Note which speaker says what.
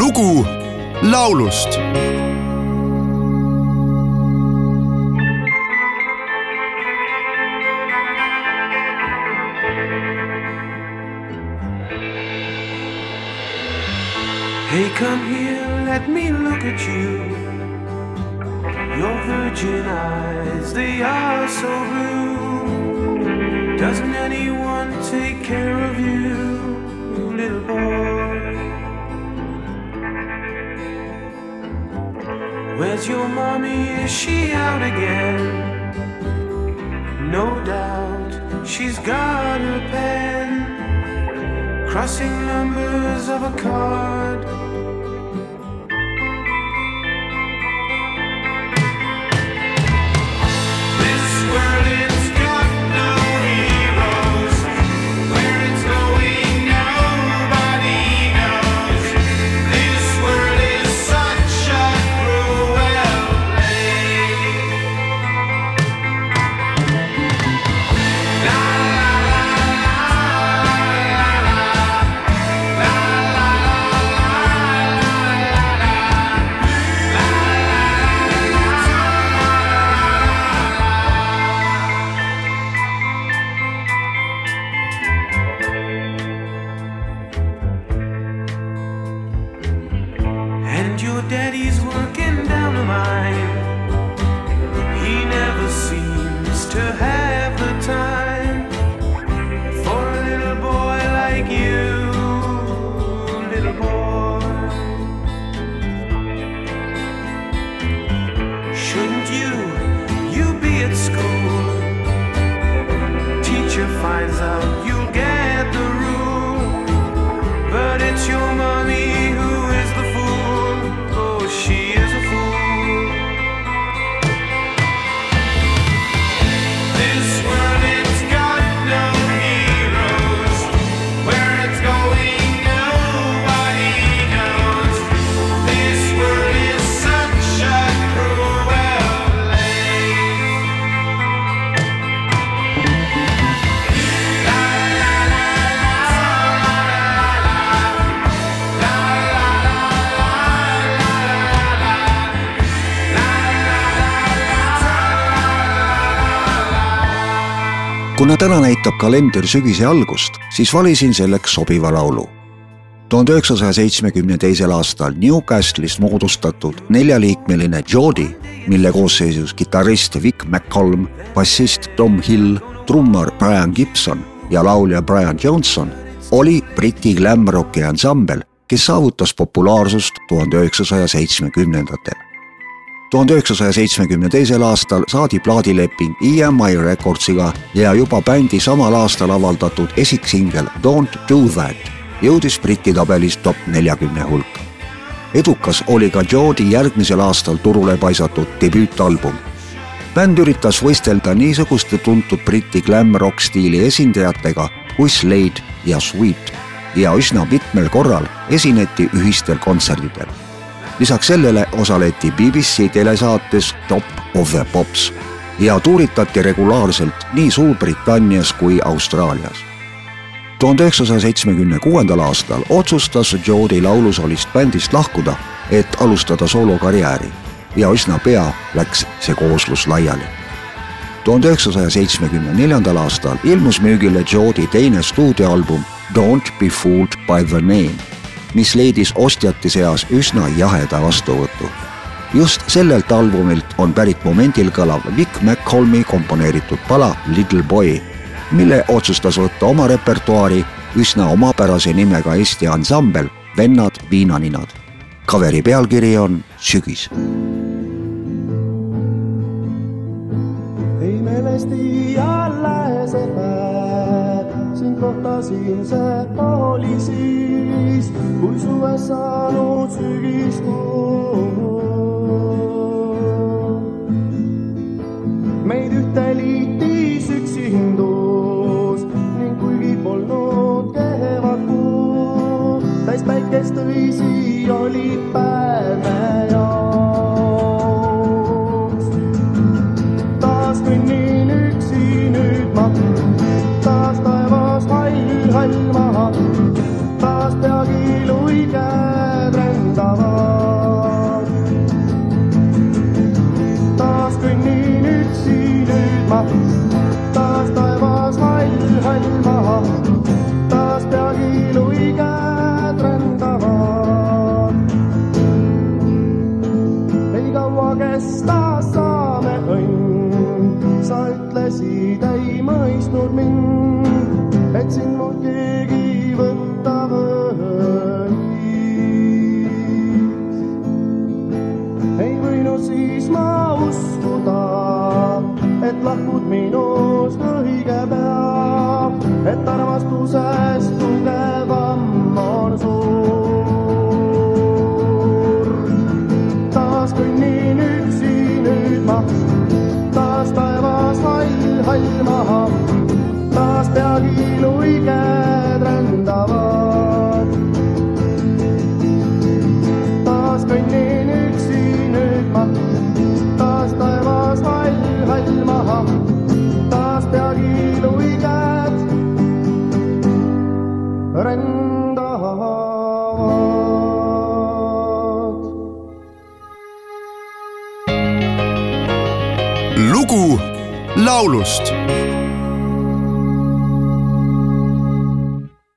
Speaker 1: Lugu laulust.
Speaker 2: Hey, come here, let me look at you. Your virgin eyes, they are so blue. Doesn't anyone take care of you, little boy? Where's your mommy? Is she out again? No doubt she's got her pen, crossing numbers of a card. Your daddy's working down a mine. He never seems to have the time for a little boy like you, little boy. Shouldn't you be at school? Teacher finds out you'll get the rule, but it's your mommy who is the fool. She is a fool. This world, it's got no heroes. Where it's going, nobody knows. This world is such a cruel place. La la la la la
Speaker 3: Kuna täna näitab kalender sügise algust, siis valisin selleks sobiva laulu. 1972. aastal Newcastle'ist moodustatud 4-liikmeline Geordie, mille koosseisus kitarrist Vic McCallum, bassist Tom Hill, trummar Brian Gibson ja laulja Brian Johnson, oli Briti glam-rocki ansambel, kes saavutas populaarsust 1970-ndatel. 1972. aastal saadi plaadileping EMI Recordsiga ja juba bändi samal aastal avaldatud esiksingel Don't Do That jõudis Briti tabelis top 40 hulka. Edukas oli ka Geordie järgmisel aastal turule paisatud debüütalbum. Bänd üritas võistelda niisuguste tuntud Briti glam-rock stiili esindajatega kui Slade ja Sweet ja üsna mitmel korral esineti ühistel kontserdidel. Lisaks sellele osaleti BBC telesaates Top of the Pops ja tuuritati regulaarselt nii Suurbritannias kui Austraalias. 1976. aastal otsustas Geordie laulusolist bändist lahkuda, et alustada soolokarjääri ja üsna pea läks see kooslus laiali. 1974. aastal ilmus müügile Geordie teine stuudioalbum Don't Be Fooled by the Name, mis leidis ostjate seas üsna jaheda vastuvõtu. Just sellelt albumilt on pärit momendil kõlav Vic McCallumi komponeeritud pala Little Boy, mille otsustas võtta oma repertuaari üsna omapärase nimega Eesti ansambel Vennad Viinaninad. Kaveri pealkiri on Sügis.
Speaker 4: Ei mälesti jälle see päev, sind kohtasin, see oli siis, kui suves saanud sügistuu. Meid ühte liitis üksindus ning kuigi polnud kevad kuu, täis päikest õisi oli päev me jaoks. Taas kõnnin üksi nüüd ma, taas taevas hall maha, taas peagi luige brenda. keegi võtta võis. Ei võinud siis ma uskuda, et lahkud minust õige pea, et armastusest tugevam on suur. Taas kõnnin üksi nüüd ma, taas taevas hall maha, taas peagi luiged rändavad. Taas kõnnin üksi nüüd ma, taas taevas hall maha, taas peagi luiged rändavad.
Speaker 1: lugu laulust